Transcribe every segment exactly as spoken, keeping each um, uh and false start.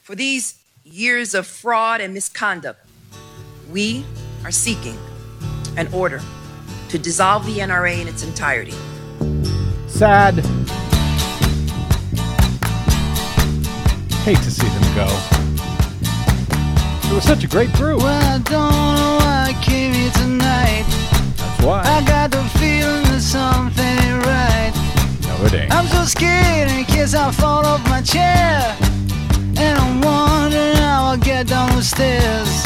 For these years of fraud and misconduct, we are seeking an order to dissolve the N R A in its entirety. Sad. Hate to see them go. It was such a great group. Well, I don't know why I came here tonight. That's why. I got the feeling that something ain't right. No, it ain't. I'm so scared in case I fall off my chair. And I'm wondering how I'll get down the stairs.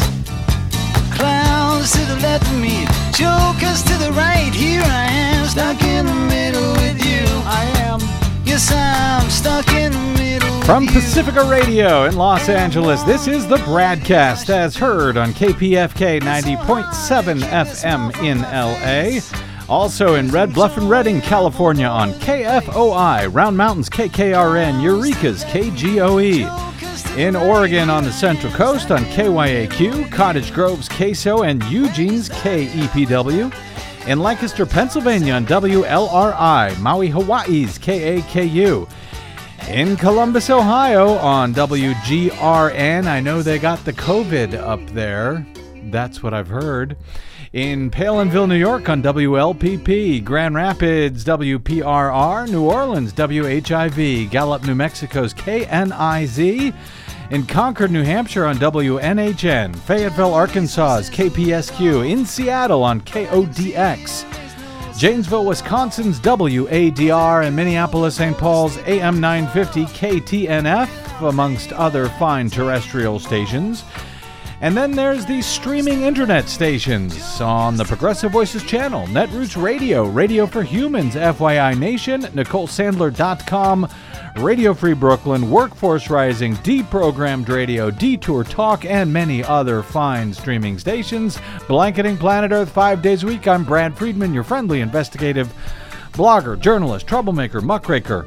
Clowns to the left of me, jokers to the right. Here I am, stuck in the middle with you. I am. Yes, I'm stuck in the middle with From you. Pacifica Radio in Los Angeles, this is the Bradcast, as heard on K P F K ninety point seven F M in L A. Also in Red Bluff and Redding, California on K F O I, Round Mountains K K R N, Eureka's K G O E. In Oregon on the Central Coast on K Y A Q, Cottage Grove's K S O, and Eugene's K E P W. In Lancaster, Pennsylvania on W L R I, Maui, Hawaii's K A K U. In Columbus, Ohio on W G R N. I know they got the COVID up there. That's what I've heard. In Palinville, New York on W L P P, Grand Rapids, W P R R, New Orleans, W H I V, Gallup, New Mexico's K N I Z, in Concord, New Hampshire on W N H N, Fayetteville, Arkansas's K P S Q, in Seattle on K O D X, Janesville, Wisconsin's W A D R, and Minneapolis, Saint Paul's A M nine fifty K T N F, amongst other fine terrestrial stations. And then there's the streaming internet stations on the Progressive Voices channel, Netroots Radio, Radio for Humans, F Y I Nation, Nicole Sandler dot com, Radio Free Brooklyn, Workforce Rising, Deprogrammed Radio, Detour Talk, and many other fine streaming stations. Blanketing planet Earth five days a week, I'm Brad Friedman, your friendly investigative blogger, journalist, troublemaker, muckraker,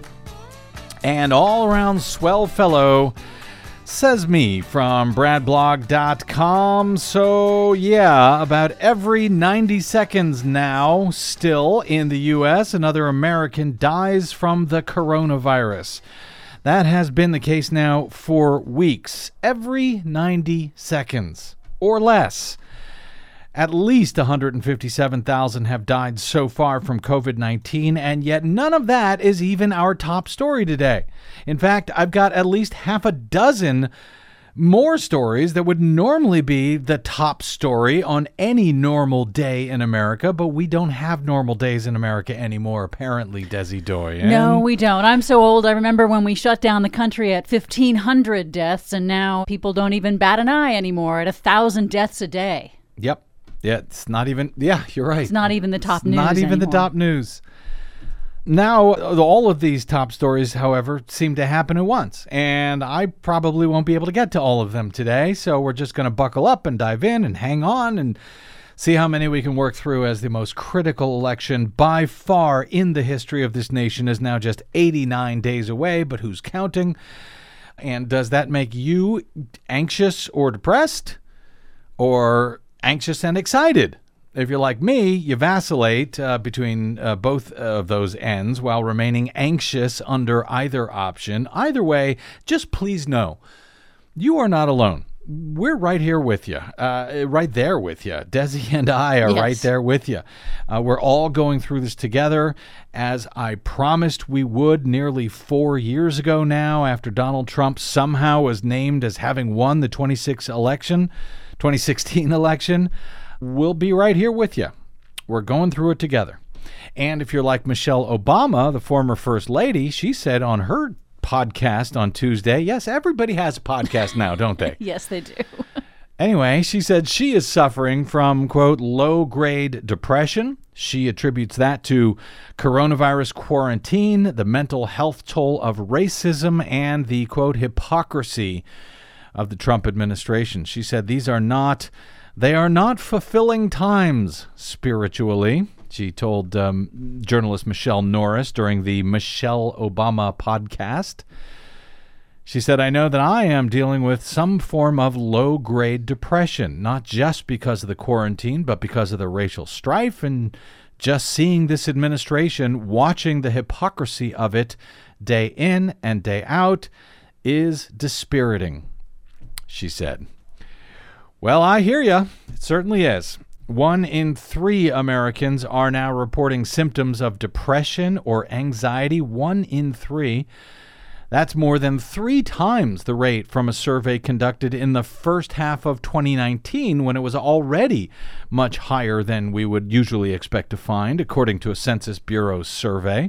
and all-around swell fellow. Says me from brad blog dot com. So, yeah, about every ninety seconds now, still in the U S, another American dies from the coronavirus. That has been the case now for weeks. Every ninety seconds or less. At least one hundred fifty-seven thousand have died so far from covid nineteen, and yet none of that is even our top story today. In fact, I've got at least half a dozen more stories that would normally be the top story on any normal day in America, but we don't have normal days in America anymore, apparently, Desi Doy. No, we don't. I'm so old. I remember when we shut down the country at fifteen hundred deaths, and now people don't even bat an eye anymore at one thousand deaths a day. Yep. Yeah, it's not even, yeah, you're right. It's not even the top it's news Not even anymore. the top news. Now, all of these top stories, however, seem to happen at once, and I probably won't be able to get to all of them today, so we're just going to buckle up and dive in and hang on and see how many we can work through, as the most critical election by far in the history of this nation is now just eighty-nine days away, but who's counting? And does that make you anxious or depressed, or anxious and excited? If you're like me, you vacillate uh, between uh, both of those ends while remaining anxious under either option. Either way, just please know, you are not alone. We're right here with you, uh, right there with you. Desi and I are Yes. right there with you. Uh, we're all going through this together, as I promised we would nearly four years ago now, after Donald Trump somehow was named as having won the twenty sixteen election, twenty sixteen election. We'll be right here with you. We're going through it together. And if you're like Michelle Obama, the former First Lady, she said on her podcast on Tuesday, yes, everybody has a podcast now, don't they? Yes, they do. Anyway, she said she is suffering from, quote, low-grade depression. She attributes that to coronavirus quarantine, the mental health toll of racism, and the, quote, hypocrisy of the Trump administration. She said these are not, they are not fulfilling times spiritually, she told um, journalist Michelle Norris during the Michelle Obama podcast. She said, I know that I am dealing with some form of low-grade depression, not just because of the quarantine, but because of the racial strife and just seeing this administration, watching the hypocrisy of it day in and day out is dispiriting. she said. Well, I hear you. It certainly is. One in three Americans are now reporting symptoms of depression or anxiety. One in three. That's more than three times the rate from a survey conducted in the first half of twenty nineteen, when it was already much higher than we would usually expect to find, according to a Census Bureau survey.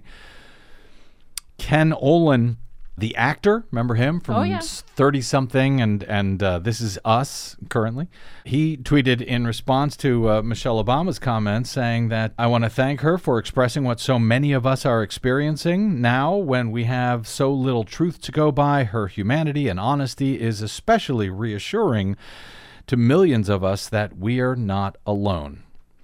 Ken Olin, the actor, remember him from oh, yeah. thirty-something and, and uh, This Is Us currently? He tweeted in response to uh, Michelle Obama's comments saying that, I want to thank her for expressing what so many of us are experiencing now when we have so little truth to go by. Her humanity and honesty is especially reassuring to millions of us that we are not alone.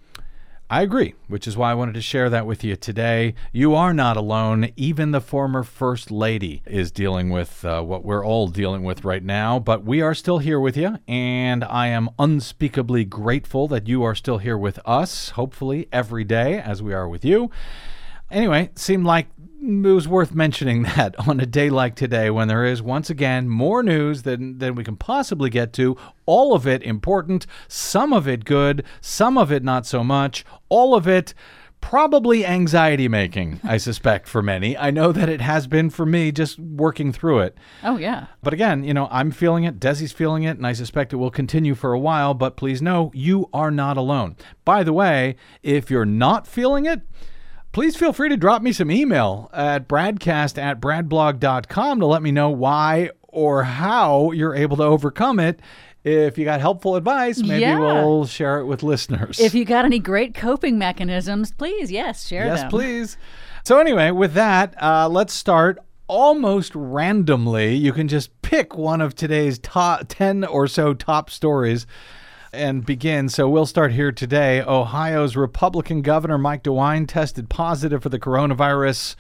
I agree, which is why I wanted to share that with you today. You are not alone. Even the former First Lady is dealing with uh, what we're all dealing with right now, but we are still here with you, and I am unspeakably grateful that you are still here with us, hopefully every day as we are with you. Anyway, it seemed like it was worth mentioning that on a day like today, when there is, once again, more news than, than we can possibly get to, all of it important, some of it good, some of it not so much, all of it probably anxiety-making, I suspect, for many. I know that it has been for me just working through it. Oh, yeah. But again, you know, I'm feeling it, Desi's feeling it, and I suspect it will continue for a while, but please know, you are not alone. By the way, if you're not feeling it, please feel free to drop me some email at bradcast at bradblog dot com to let me know why or how you're able to overcome it. If you got helpful advice, maybe yeah. we'll share it with listeners. If you got any great coping mechanisms, please, yes, share yes, them. Yes, please. So anyway, with that, uh, let's start almost randomly. You can just pick one of today's top ten or so top stories and begin. So we'll start here today. Ohio's Republican Governor Mike DeWine tested positive for the coronavirus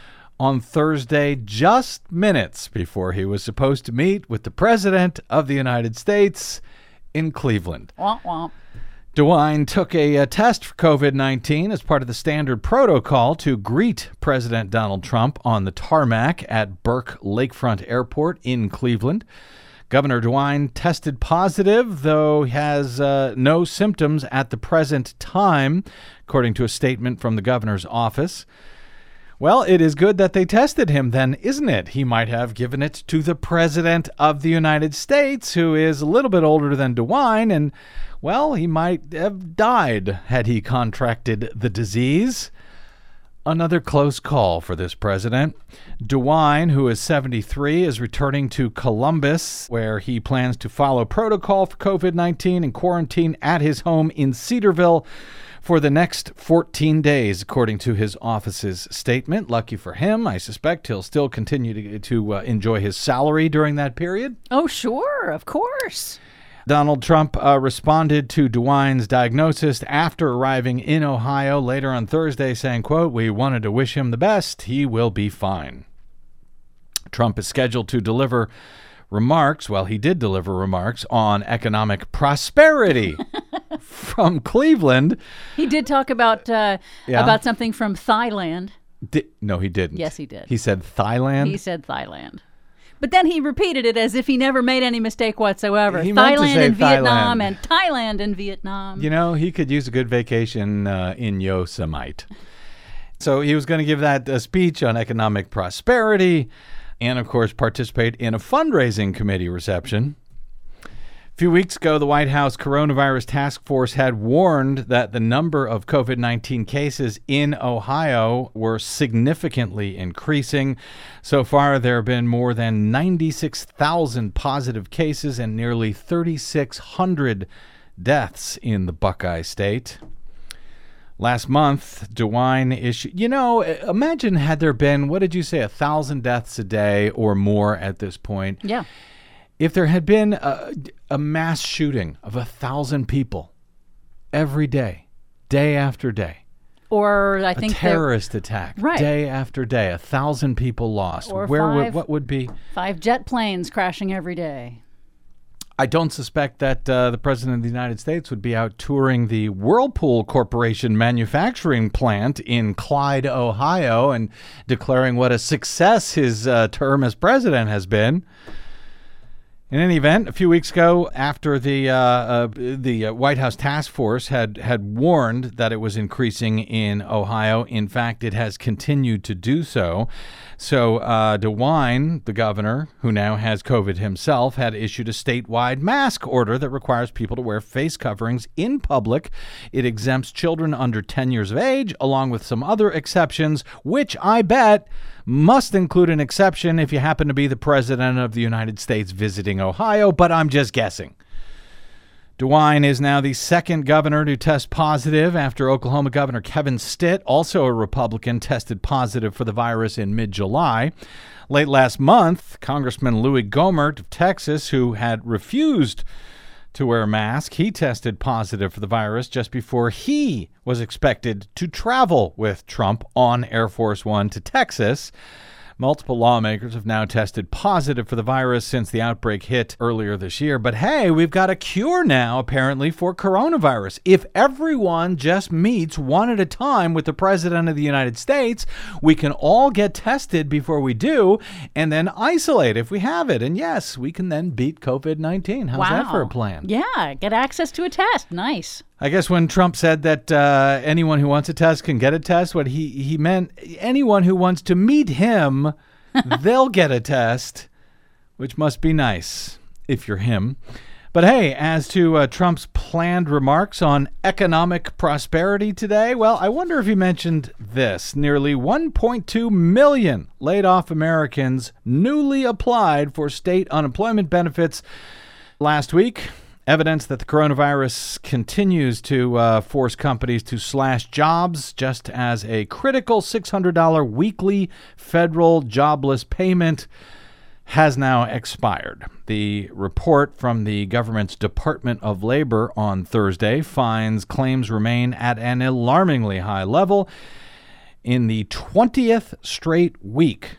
on Thursday, just minutes before he was supposed to meet with the President of the United States in Cleveland. Womp womp. DeWine took a, a test for covid nineteen as part of the standard protocol to greet President Donald Trump on the tarmac at Burke Lakefront Airport in Cleveland. Governor DeWine tested positive, though he has uh, no symptoms at the present time, according to a statement from the governor's office. Well, it is good that they tested him then, isn't it? He might have given it to the President of the United States, who is a little bit older than DeWine, and, well, he might have died had he contracted the disease. Another close call for this president. DeWine, who is seventy-three, is returning to Columbus, where he plans to follow protocol for covid nineteen and quarantine at his home in Cedarville for the next fourteen days, according to his office's statement. Lucky for him, I suspect he'll still continue to, to uh, enjoy his salary during that period. Oh, sure, of course. Donald Trump uh, responded to DeWine's diagnosis after arriving in Ohio later on Thursday, saying, quote, "We wanted to wish him the best. He will be fine." Trump is scheduled to deliver remarks, well, he did deliver remarks on economic prosperity from Cleveland. He did talk about uh, Yeah. about something from Thailand. Di- no, he didn't. Yes, he did. He said Thailand. He said Thailand. But then he repeated it as if he never made any mistake whatsoever. He meant to Thailand say and Vietnam Thailand. and Thailand and Vietnam. You know, he could use a good vacation uh, in Yosemite. So he was going to give that uh, speech on economic prosperity and, of course, participate in a fundraising committee reception. A few weeks ago, the White House Coronavirus Task Force had warned that the number of covid nineteen cases in Ohio were significantly increasing. So far, there have been more than ninety-six thousand positive cases and nearly thirty-six hundred deaths in the Buckeye State. Last month, DeWine issued, you know, imagine had there been, what did you say, a thousand deaths a day or more at this point? Yeah. If there had been a, a mass shooting of a thousand people every day, day after day, Or I a think terrorist attack, Right. day after day, a thousand people lost, Or where would, five- what would be? five jet planes crashing every day. I don't suspect that uh, the President of the United States would be out touring the Whirlpool Corporation manufacturing plant in Clyde, Ohio, and declaring what a success his uh, term as president has been. In any event, a few weeks ago, after the uh, uh, the uh, White House task force had, had warned that it was increasing in Ohio, in fact, it has continued to do so. So uh, DeWine, the governor, who now has COVID himself, had issued a statewide mask order that requires people to wear face coverings in public. It exempts children under ten years of age, along with some other exceptions, which I bet must include an exception if you happen to be the president of the United States visiting Ohio, but I'm just guessing. DeWine is now the second governor to test positive after Oklahoma Governor Kevin Stitt, also a Republican, tested positive for the virus in mid-July. Late last month, Congressman Louis Gohmert of Texas, who had refused to wear a mask, he tested positive for the virus just before he was expected to travel with Trump on Air Force One to Texas. Multiple lawmakers have now tested positive for the virus since the outbreak hit earlier this year. But hey, we've got a cure now, apparently, for coronavirus. If everyone just meets one at a time with the president of the United States, we can all get tested before we do and then isolate if we have it. And yes, we can then beat covid nineteen. How's wow. that for a plan? Yeah, get access to a test. Nice. I guess when Trump said that uh, anyone who wants a test can get a test, what he, he meant anyone who wants to meet him, they'll get a test, which must be nice if you're him. But hey, as to uh, Trump's planned remarks on economic prosperity today, well, I wonder if he mentioned this. Nearly one point two million laid-off Americans newly applied for state unemployment benefits last week. Evidence that the coronavirus continues to uh, force companies to slash jobs, just as a critical six hundred dollars weekly federal jobless payment has now expired. The report from the government's Department of Labor on Thursday finds claims remain at an alarmingly high level. In the twentieth straight week,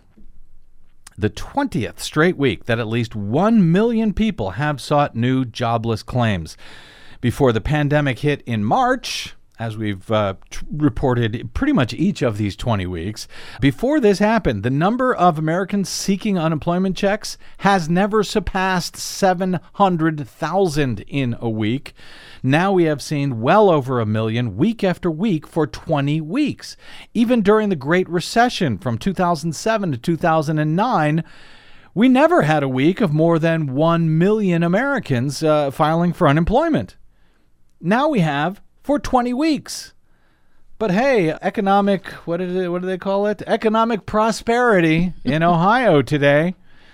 the twentieth straight week that at least one million people have sought new jobless claims. Before the pandemic hit in March, as we've uh, t- reported pretty much each of these twenty weeks, before this happened, the number of Americans seeking unemployment checks has never surpassed seven hundred thousand in a week. Now we have seen well over a million week after week for twenty weeks. Even during the Great Recession from two thousand seven to two thousand nine, we never had a week of more than one million Americans uh, filing for unemployment. Now we have for twenty weeks. But hey, economic, what is it, what do they call it? Economic prosperity in Ohio today.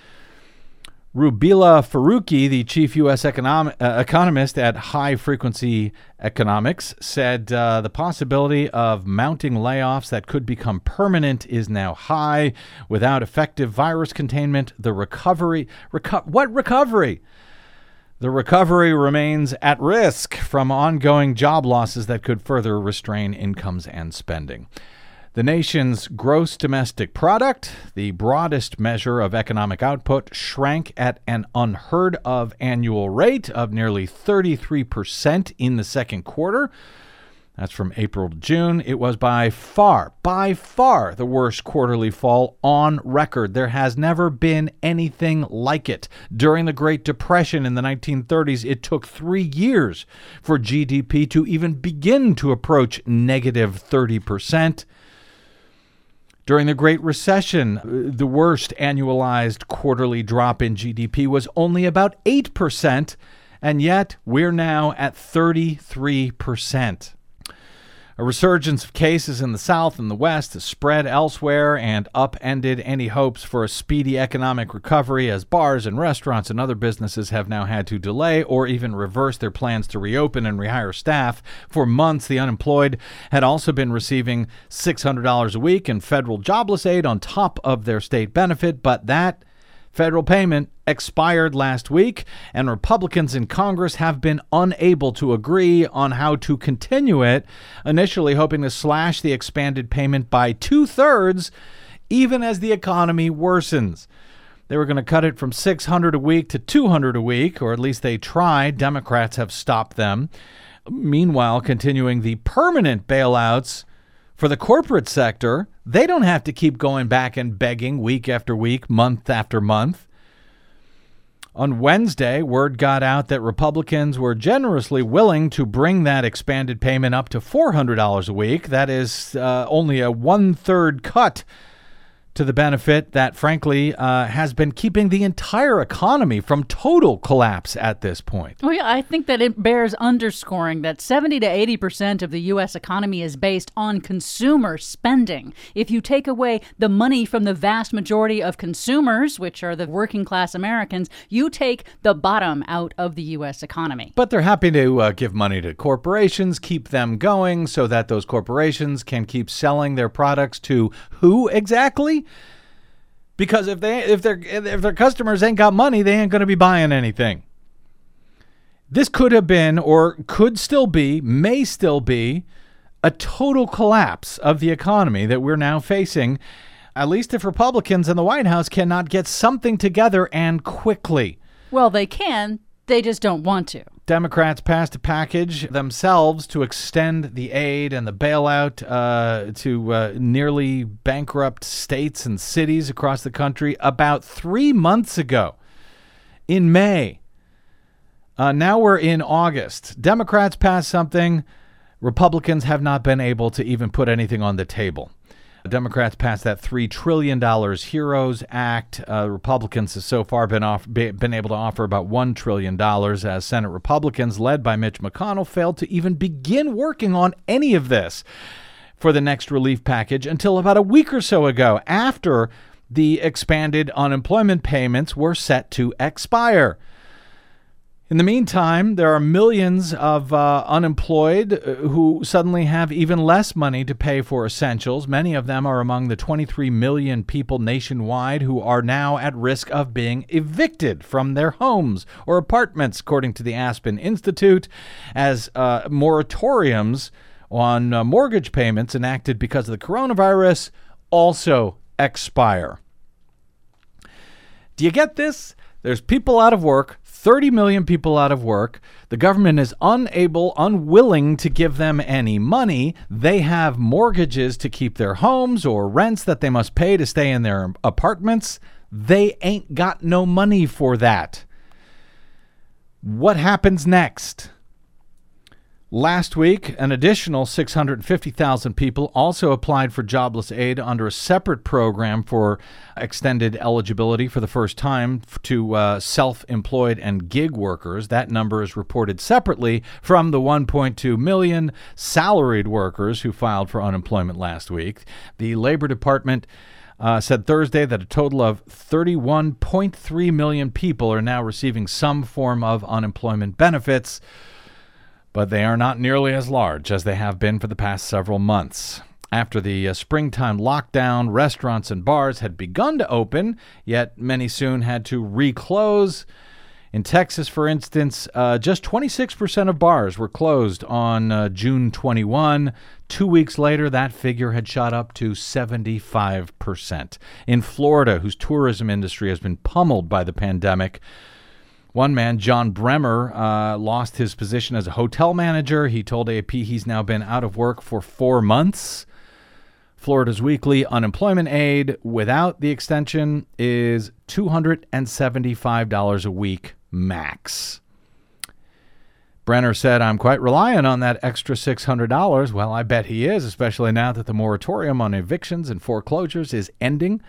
Rubila Faruqi, the chief U S economic, uh, economist at High Frequency Economics, said uh, the possibility of mounting layoffs that could become permanent is now high. Without effective virus containment, the recovery... Reco- what recovery? The recovery remains at risk from ongoing job losses that could further restrain incomes and spending. The nation's gross domestic product, the broadest measure of economic output, shrank at an unheard of annual rate of nearly thirty-three percent in the second quarter. That's from April to June. It was by far, by far the worst quarterly fall on record. There has never been anything like it. During the Great Depression in the nineteen thirties, it took three years for G D P to even begin to approach negative thirty percent. During the Great Recession, the worst annualized quarterly drop in G D P was only about eight percent, and yet we're now at thirty-three percent. A resurgence of cases in the South and the West has spread elsewhere and upended any hopes for a speedy economic recovery, as bars and restaurants and other businesses have now had to delay or even reverse their plans to reopen and rehire staff. For months, the unemployed had also been receiving six hundred dollars a week in federal jobless aid on top of their state benefit, but that federal payment expired last week, and Republicans in Congress have been unable to agree on how to continue it, initially hoping to slash the expanded payment by two-thirds, even as the economy worsens. They were going to cut it from six hundred dollars a week to two hundred dollars a week, or at least they tried. Democrats have stopped them. Meanwhile, continuing the permanent bailouts for the corporate sector, they don't have to keep going back and begging week after week, month after month. On Wednesday, word got out that Republicans were generously willing to bring that expanded payment up to four hundred dollars a week. That is uh, only a one-third cut to the benefit that, frankly, uh, has been keeping the entire economy from total collapse at this point. Well, yeah, I think that it bears underscoring that seventy to eighty percent of the U S economy is based on consumer spending. If you take away the money from the vast majority of consumers, which are the working class Americans, you take the bottom out of the U S economy. But they're happy to uh, give money to corporations, keep them going so that those corporations can keep selling their products to who exactly? Because if they if their if their customers ain't got money, they ain't going to be buying anything. This could have been, or could still be, may still be, a total collapse of the economy that we're now facing, at least if Republicans in the White House cannot get something together and quickly. Well, they can. They just don't want to. Democrats passed a package themselves to extend the aid and the bailout uh, to uh, nearly bankrupt states and cities across the country about three months ago in May. Uh, now we're in August. Democrats passed something. Republicans have not been able to even put anything on the table. Democrats passed that three trillion dollars HEROES Act. Uh, Republicans have so far been off, been able to offer about one trillion dollars as Senate Republicans, led by Mitch McConnell, failed to even begin working on any of this for the next relief package until about a week or so ago, after the expanded unemployment payments were set to expire. In the meantime, there are millions of uh, unemployed who suddenly have even less money to pay for essentials. Many of them are among the twenty-three million people nationwide who are now at risk of being evicted from their homes or apartments, according to the Aspen Institute, as uh, moratoriums on uh, mortgage payments enacted because of the coronavirus also expire. Do you get this? There's people out of work, thirty million people out of work. The government is unable, unwilling to give them any money. They have mortgages to keep their homes or rents that they must pay to stay in their apartments. They ain't got no money for that. What happens next? Last week, an additional six hundred fifty thousand people also applied for jobless aid under a separate program for extended eligibility for the first time to uh, self-employed and gig workers. That number is reported separately from the one point two million salaried workers who filed for unemployment last week. The Labor Department Uh, said Thursday that a total of thirty-one point three million people are now receiving some form of unemployment benefits, but they are not nearly as large as they have been for the past several months. After the uh, springtime lockdown, restaurants and bars had begun to open, yet many soon had to reclose. In Texas, for instance, uh, just twenty-six percent of bars were closed on uh, June twenty-first. Two weeks later, that figure had shot up to seventy-five percent. In Florida, whose tourism industry has been pummeled by the pandemic, one man, John Bremer, uh, lost his position as a hotel manager. He told A P he's now been out of work for four months. Florida's weekly unemployment aid without the extension is two hundred seventy-five dollars a week max. Brenner said, "I'm quite reliant on that extra six hundred dollars. Well, I bet he is, especially now that the moratorium on evictions and foreclosures is ending.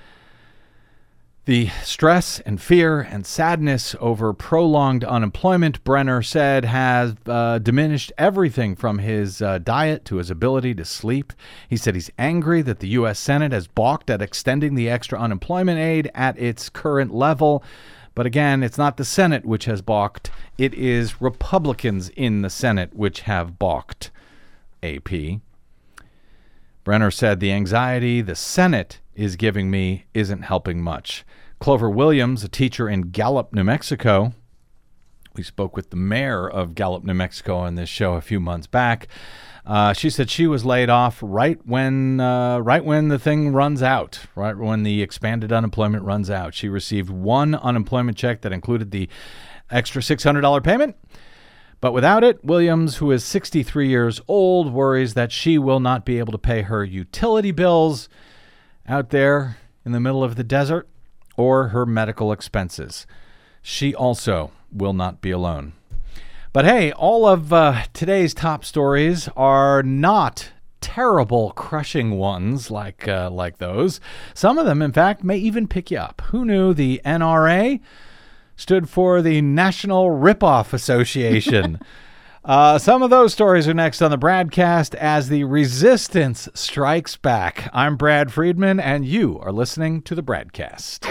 The stress and fear and sadness over prolonged unemployment," Brenner said, has uh, diminished everything from his uh, diet to his ability to sleep. He said he's angry that the U S Senate has balked at extending the extra unemployment aid at its current level. But again, it's not the Senate which has balked. It is Republicans in the Senate which have balked, A P. Brenner said, "The anxiety the Senate is giving me isn't helping much." Clover Williams, a teacher in Gallup, New Mexico, we spoke with the mayor of Gallup, New Mexico on this show a few months back. Uh, she said she was laid off right when uh, right when the thing runs out, right when the expanded unemployment runs out. She received one unemployment check that included the extra six hundred dollars payment. But without it, Williams, who is sixty-three years old, worries that she will not be able to pay her utility bills out there in the middle of the desert or her medical expenses. she also will not be alone. But hey, all of uh, today's top stories are not terrible, crushing ones like uh, like those. Some of them, in fact, may even pick you up. Who knew the N R A stood for the National Ripoff Association? uh, some of those stories are next on the Bradcast as the resistance strikes back. I'm Brad Friedman, and you are listening to the Bradcast.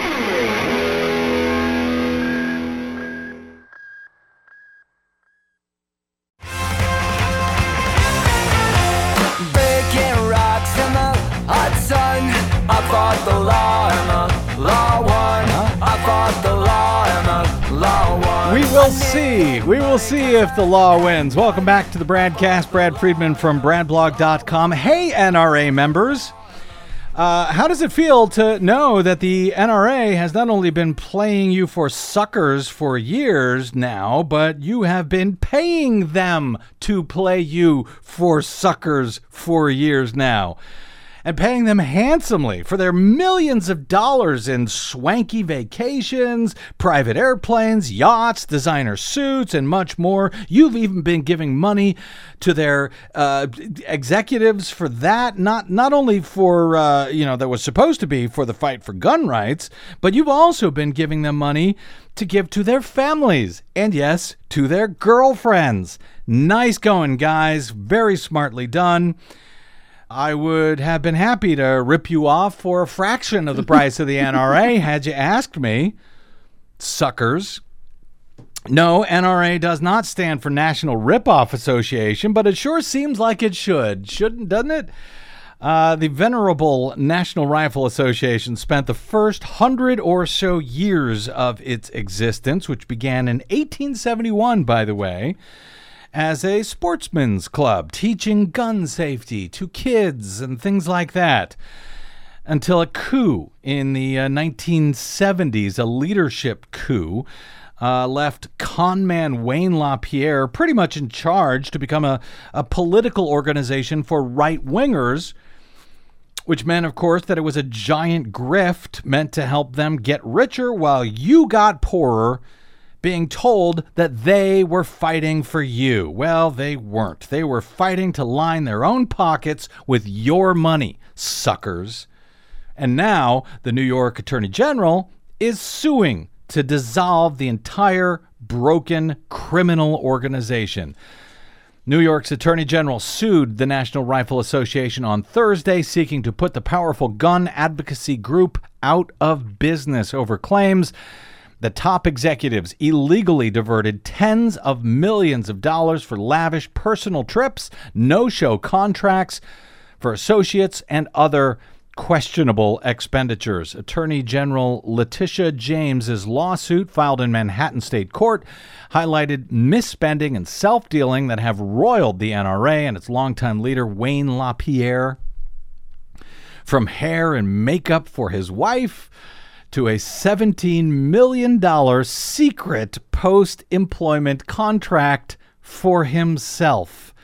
I fought the law and the law won. I fought the law and the law won. We will see. We will see if the law wins. Welcome back to the Bradcast. Brad Friedman from brad blog dot com. Hey, N R A members. Uh, how does it feel to know that the N R A has not only been playing you for suckers for years now, but you have been paying them to play you for suckers for years now? And paying them handsomely for their millions of dollars in swanky vacations, private airplanes, yachts, designer suits, and much more. You've even been giving money to their uh, executives for that, not not only for, uh, you know, that was supposed to be for the fight for gun rights, but you've also been giving them money to give to their families, and yes, to their girlfriends. Nice going, guys. Very smartly done. I would have been happy to rip you off for a fraction of the price of the N R A had you asked me. Suckers. No, N R A does not stand for National Ripoff Association, but it sure seems like it should. Shouldn't, doesn't it? Uh, the venerable National Rifle Association spent the first hundred or so years of its existence, which began in eighteen seventy-one, by the way, as a sportsman's club, teaching gun safety to kids and things like that, until a coup in the uh, nineteen seventies, a leadership coup, uh, left conman Wayne LaPierre pretty much in charge to become a, a political organization for right-wingers, which meant, of course, that it was a giant grift meant to help them get richer while you got poorer, being told that they were fighting for you. Well, they weren't. They were fighting to line their own pockets with your money, suckers. And now the New York Attorney General is suing to dissolve the entire broken criminal organization. New York's Attorney General sued the National Rifle Association on Thursday, seeking to put the powerful gun advocacy group out of business over claims the top executives illegally diverted tens of millions of dollars for lavish personal trips, no-show contracts for associates, and other questionable expenditures. Attorney General Letitia James's lawsuit, filed in Manhattan State Court, highlighted misspending and self-dealing that have roiled the N R A and its longtime leader, Wayne LaPierre. From hair and makeup for his wife to a seventeen million dollars secret post-employment contract for himself.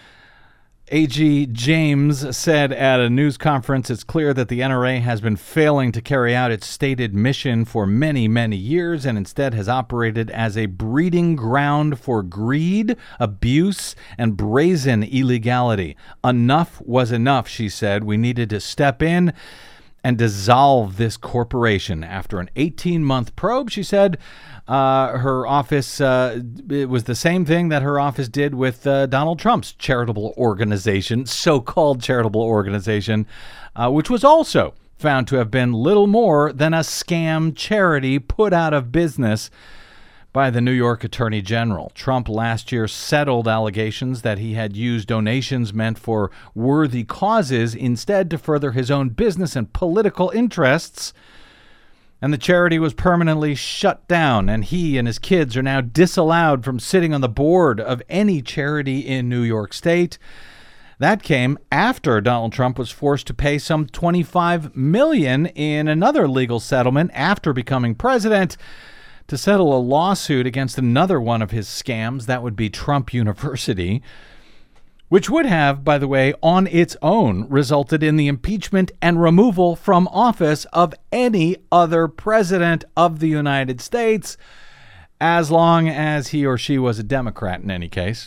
A G James said at a news conference, it's clear that the N R A has been failing to carry out its stated mission for many, many years and instead has operated as a breeding ground for greed, abuse, and brazen illegality. Enough was enough, she said. We needed to step in and dissolve this corporation. After an eighteen-month probe, she said uh, her office, uh, it was the same thing that her office did with uh, Donald Trump's charitable organization, so-called charitable organization, uh, which was also found to have been little more than a scam charity put out of business by the New York Attorney General. Trump last year settled allegations that he had used donations meant for worthy causes instead to further his own business and political interests. And the charity was permanently shut down, and he and his kids are now disallowed from sitting on the board of any charity in New York State. That came after Donald Trump was forced to pay some twenty-five million dollars in another legal settlement after becoming president, to settle a lawsuit against another one of his scams, that would be Trump University, which would have, by the way, on its own resulted in the impeachment and removal from office of any other president of the United States. as long as he or she was a Democrat in any case.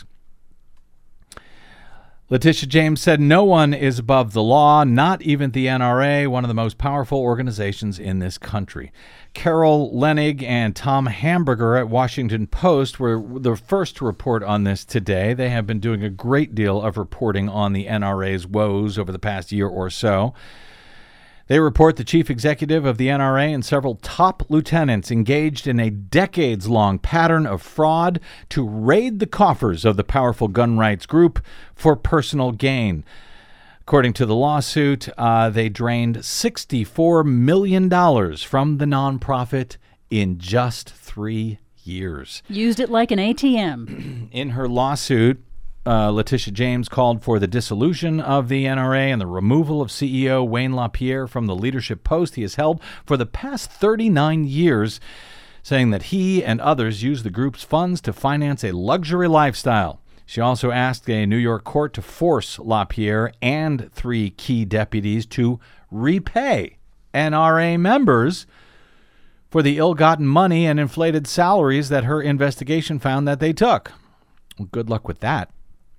Letitia James said no one is above the law, not even the N R A, one of the most powerful organizations in this country. Carol Lenig and Tom Hamburger at Washington Post were the first to report on this today. They have been doing a great deal of reporting on the N R A's woes over the past year or so. They report the chief executive of the N R A and several top lieutenants engaged in a decades-long pattern of fraud to raid the coffers of the powerful gun rights group for personal gain. According to the lawsuit, uh, they drained sixty-four million dollars from the nonprofit in just three years. Used it like an A T M. In her lawsuit, Uh, Letitia James called for the dissolution of the N R A and the removal of C E O Wayne LaPierre from the leadership post he has held for the past thirty-nine years, saying that he and others used the group's funds to finance a luxury lifestyle. She also asked a New York court to force LaPierre and three key deputies to repay N R A members for the ill-gotten money and inflated salaries that her investigation found that they took. Well, good luck with that.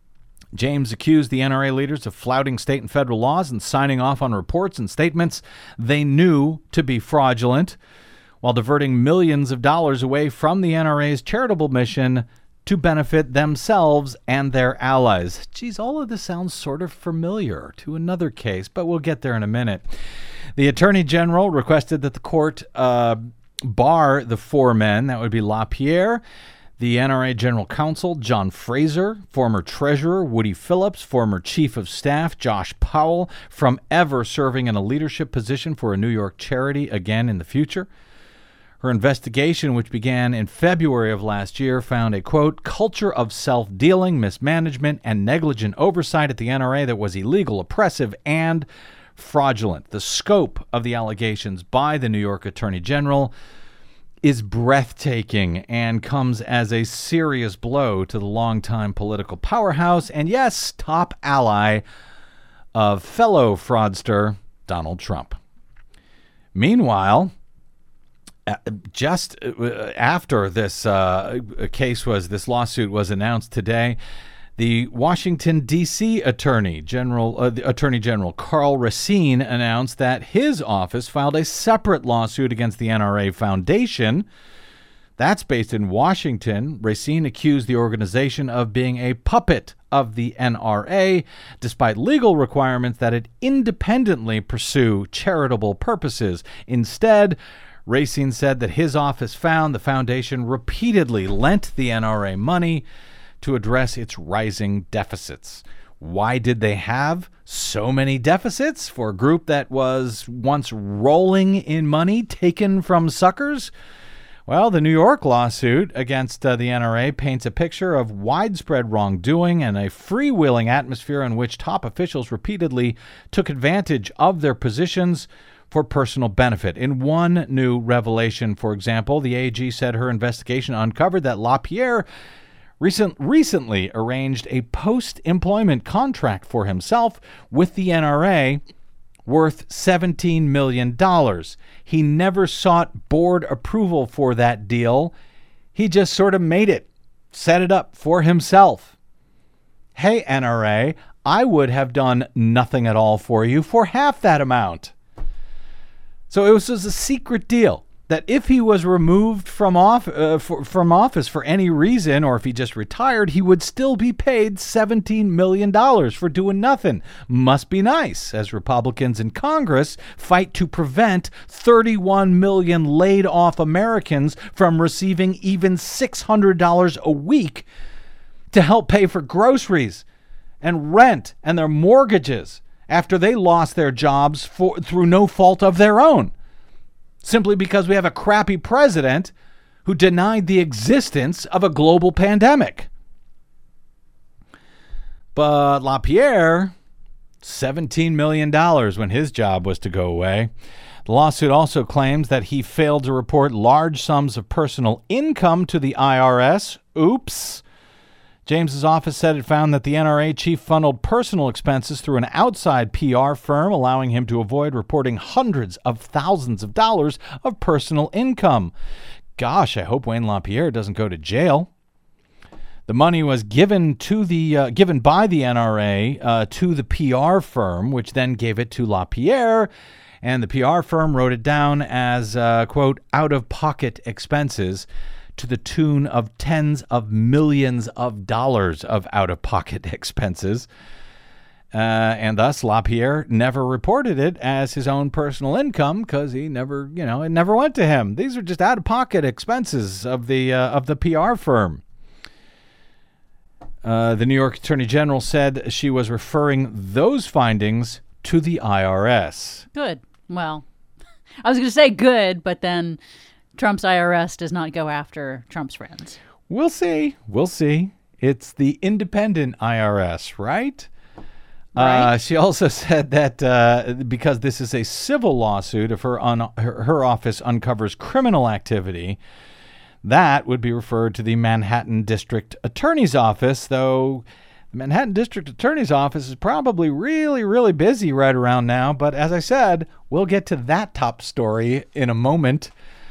James accused the N R A leaders of flouting state and federal laws and signing off on reports and statements they knew to be fraudulent, while diverting millions of dollars away from the N R A's charitable mission to benefit themselves and their allies. Geez, all of this sounds sort of familiar to another case, but we'll get there in a minute. The Attorney General requested that the court uh, bar the four men, that would be LaPierre, the N R A General Counsel, John Fraser, former Treasurer Woody Phillips, former Chief of Staff Josh Powell, from ever serving in a leadership position for a New York charity again in the future. Her investigation, which began in February of last year, found a, quote, culture of self-dealing, mismanagement, and negligent oversight at the N R A that was illegal, oppressive, and fraudulent. The scope of the allegations by the New York Attorney General is breathtaking and comes as a serious blow to the longtime political powerhouse and, yes, top ally of fellow fraudster Donald Trump. Meanwhile, just after this uh, case was, this lawsuit was announced today, the Washington, D C Attorney General, uh, the Attorney General Karl Racine announced that his office filed a separate lawsuit against the N R A Foundation. That's based in Washington. Racine accused the organization of being a puppet of the N R A, despite legal requirements that it independently pursue charitable purposes. Instead, Racine said that his office found the foundation repeatedly lent the N R A money to address its rising deficits. Why did they have so many deficits for a group that was once rolling in money taken from suckers? Well, the New York lawsuit against uh, the N R A paints a picture of widespread wrongdoing and a freewheeling atmosphere in which top officials repeatedly took advantage of their positions for personal benefit. In one new revelation, for example, the A G said her investigation uncovered that LaPierre Recent, recently arranged a post-employment contract for himself with the N R A worth seventeen million dollars. He never sought board approval for that deal. He just sort of made it, set it up for himself. Hey, N R A, I would have done nothing at all for you for half that amount. So it was just a secret deal that if he was removed from off uh, for, from office for any reason, or if he just retired, he would still be paid seventeen million dollars for doing nothing. Must be nice, as Republicans in Congress fight to prevent thirty-one million laid-off Americans from receiving even six hundred dollars a week to help pay for groceries and rent and their mortgages after they lost their jobs for, through no fault of their own. Simply because we have a crappy president who denied the existence of a global pandemic. But LaPierre, seventeen million dollars when his job was to go away. The lawsuit also claims that he failed to report large sums of personal income to the I R S. Oops. James's office said it found that the N R A chief funneled personal expenses through an outside P R firm, allowing him to avoid reporting hundreds of thousands of dollars of personal income. gosh, I hope Wayne LaPierre doesn't go to jail. The money was given to the uh, given by the N R A uh, to the P R firm, which then gave it to LaPierre, and the P R firm wrote it down as, uh, quote, out-of-pocket expenses to the tune of tens of millions of dollars of out-of-pocket expenses. Uh, and thus, LaPierre never reported it as his own personal income because he never, you know, it never went to him. These are just out-of-pocket expenses of the uh, of the P R firm. Uh, the New York Attorney General said she was referring those findings to the I R S. Good. Well, I was going to say good, but then Trump's I R S does not go after Trump's friends. We'll see. We'll see. It's the independent I R S, right? Right. Uh, she also said that uh, because this is a civil lawsuit, if her, un- her her office uncovers criminal activity, that would be referred to the Manhattan District Attorney's Office, though the Manhattan District Attorney's Office is probably really, really busy right around now. But as I said, we'll get to that top story in a moment.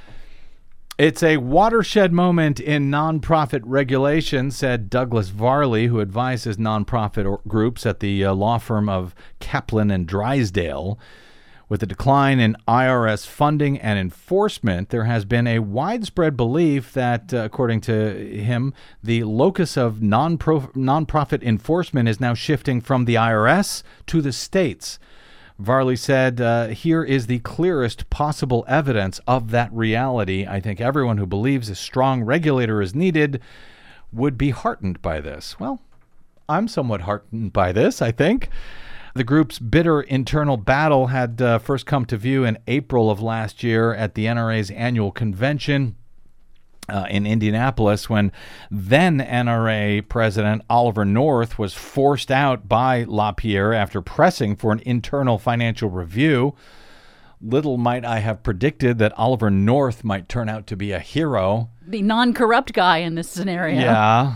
It's a watershed moment in nonprofit regulation, said Douglas Varley, who advises nonprofit or- groups at the uh, law firm of Kaplan and Drysdale. With the decline in I R S funding and enforcement, there has been a widespread belief that, uh, according to him, the locus of non-pro- nonprofit enforcement is now shifting from the I R S to the states. Varley said, uh, here is the clearest possible evidence of that reality. I think everyone who believes a strong regulator is needed would be heartened by this. Well, I'm somewhat heartened by this, I think. The group's bitter internal battle had uh, first come to view in April of last year at the N R A's annual convention uh, in Indianapolis, when then N R A President Oliver North was forced out by LaPierre after pressing for an internal financial review. Little might I have predicted that Oliver North might turn out to be a hero. The non-corrupt guy in this scenario. Yeah.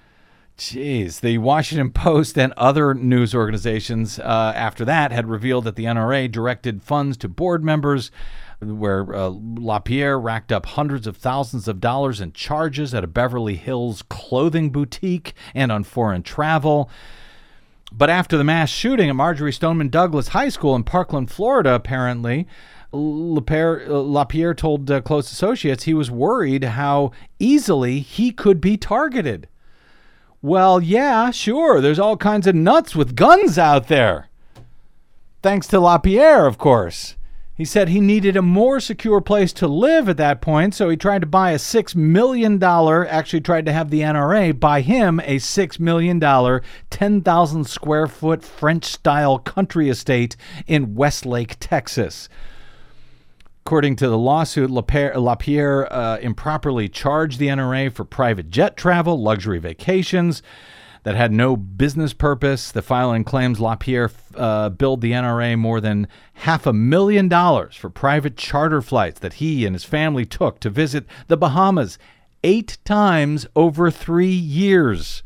Jeez. The Washington Post and other news organizations uh, after that had revealed that the N R A directed funds to board members, where uh, LaPierre racked up hundreds of thousands of dollars in charges at a Beverly Hills clothing boutique and on foreign travel. But after the mass shooting at Marjorie Stoneman Douglas High School in Parkland, Florida, apparently, LaPierre, uh, LaPierre told uh, close associates he was worried how easily he could be targeted. Well, yeah, sure, there's all kinds of nuts with guns out there. Thanks to LaPierre, of course. He said he needed a more secure place to live at that point, so he tried to buy a six million dollars, actually tried to have the N R A buy him a six million dollars, ten thousand square foot French-style country estate in Westlake, Texas. According to the lawsuit, LaPierre, LaPierre uh, improperly charged the N R A for private jet travel, luxury vacations that had no business purpose. The filing claims LaPierre uh, billed the N R A more than half a million dollars for private charter flights that he and his family took to visit the Bahamas eight times over three years.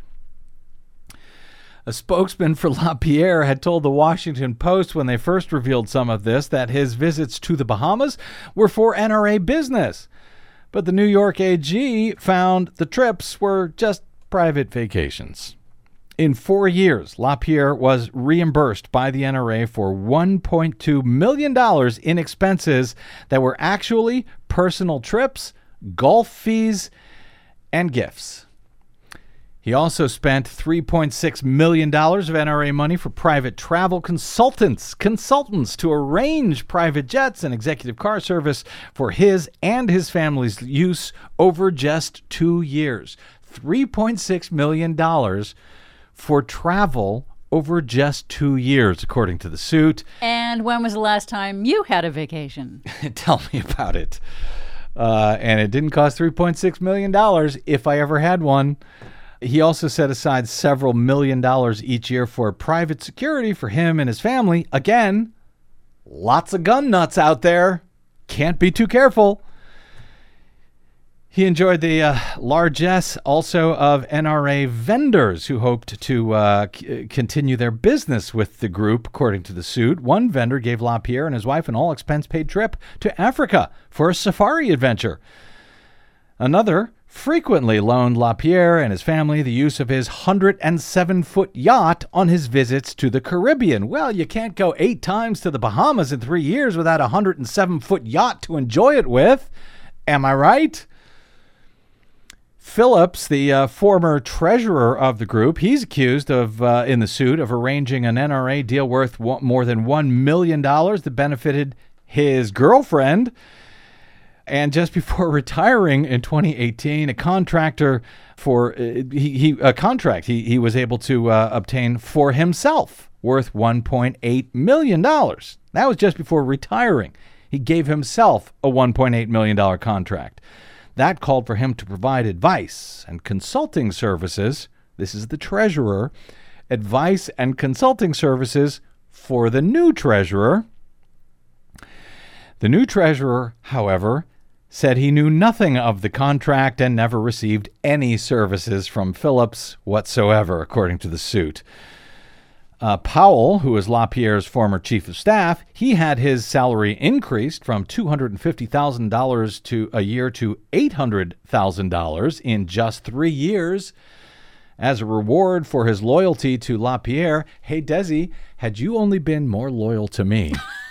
A spokesman for LaPierre had told the Washington Post when they first revealed some of this that his visits to the Bahamas were for N R A business. But the New York A G found the trips were just private vacations. In four years, LaPierre was reimbursed by the N R A for one point two million dollars in expenses that were actually personal trips, golf fees, and gifts. He also spent three point six million dollars of N R A money for private travel consultants, consultants to arrange private jets and executive car service for his and his family's use over just two years. three point six million dollars for travel over just two years, according to the suit. And when was the last time you had a vacation? Tell me about it. Uh, and it didn't cost three point six million dollars if I ever had one. He also set aside several million dollars each year for private security for him and his family. Again, lots of gun nuts out there. Can't be too careful. He enjoyed the uh, largesse also of N R A vendors who hoped to uh, c- continue their business with the group, according to the suit. One vendor gave LaPierre and his wife an all-expense-paid trip to Africa for a safari adventure. Another frequently loaned LaPierre and his family the use of his one hundred seven foot yacht on his visits to the Caribbean. Well, you can't go eight times to the Bahamas in three years without a one hundred seven foot yacht to enjoy it with. Am I right? Phillips, the uh, former treasurer of the group, he's accused of, uh, in the suit, of arranging an N R A deal worth one, more than one million dollars that benefited his girlfriend. And just before retiring in twenty eighteen, a contractor for uh, he, he a contract he, he was able to uh, obtain for himself worth one point eight million dollars. That was just before retiring. He gave himself a one point eight million dollars contract. That called for him to provide advice and consulting services. This is the treasurer. Advice and consulting services for the new treasurer. The new treasurer, however, said he knew nothing of the contract and never received any services from Phillips whatsoever, according to the suit. Uh, Powell, who was LaPierre's former chief of staff, he had his salary increased from two hundred fifty thousand dollars to a year to eight hundred thousand dollars in just three years. As a reward for his loyalty to LaPierre, hey, Desi, had you only been more loyal to me?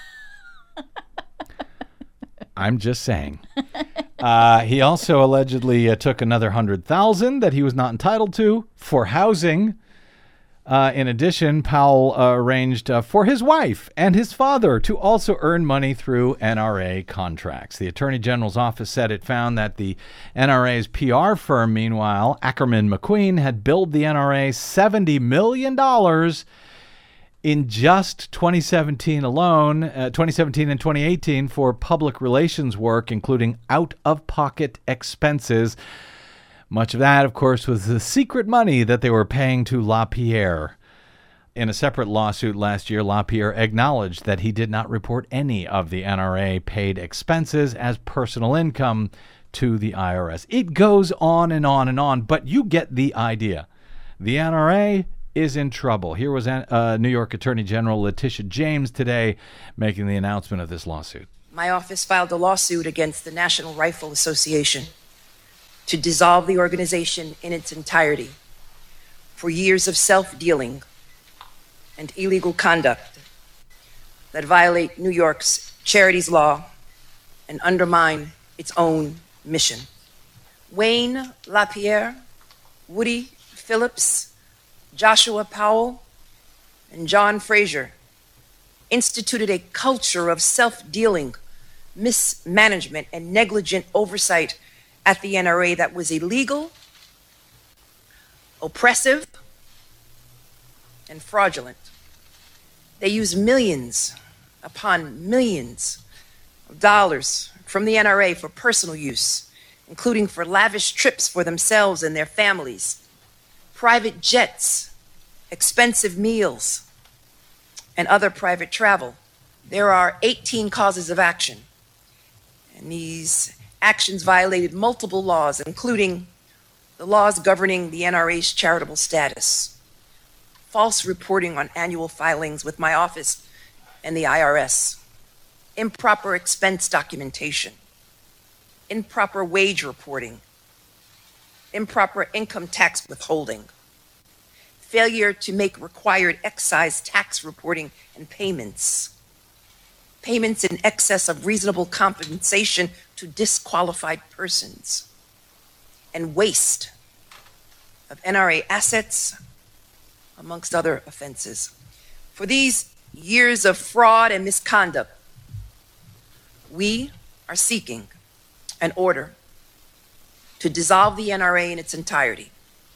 I'm just saying. Uh, he also allegedly uh, took another one hundred thousand dollars that he was not entitled to for housing. Uh, in addition, Powell uh, arranged uh, for his wife and his father to also earn money through N R A contracts. The Attorney General's office said it found that the N R A's P R firm, meanwhile, Ackerman McQueen, had billed the N R A seventy million dollars in just twenty seventeen alone, uh, twenty seventeen and twenty eighteen, for public relations work, including out-of-pocket expenses. Much of that, of course, was the secret money that they were paying to LaPierre. In a separate lawsuit last year, LaPierre acknowledged that he did not report any of the N R A paid expenses as personal income to the I R S. It goes on and on and on, but you get the idea. The N R A is in trouble. Here was uh, New York Attorney General Letitia James today making the announcement of this lawsuit. My office filed a lawsuit against the National Rifle Association to dissolve the organization in its entirety for years of self-dealing and illegal conduct that violate New York's charities law and undermine its own mission. Wayne LaPierre, Woody Phillips, Joshua Powell, and John Frazier instituted a culture of self-dealing, mismanagement, and negligent oversight at the N R A that was illegal, oppressive, and fraudulent. They used millions upon millions of dollars from the N R A for personal use, including for lavish trips for themselves and their families, private jets, expensive meals, and other private travel. There are eighteen causes of action, and these actions violated multiple laws, including the laws governing the N R A's charitable status, false reporting on annual filings with my office and the I R S, improper expense documentation, improper wage reporting, improper income tax withholding, failure to make required excise tax reporting and payments, payments in excess of reasonable compensation to disqualified persons, and waste of N R A assets, amongst other offenses. For these years of fraud and misconduct, we are seeking an order to dissolve the N R A in its entirety,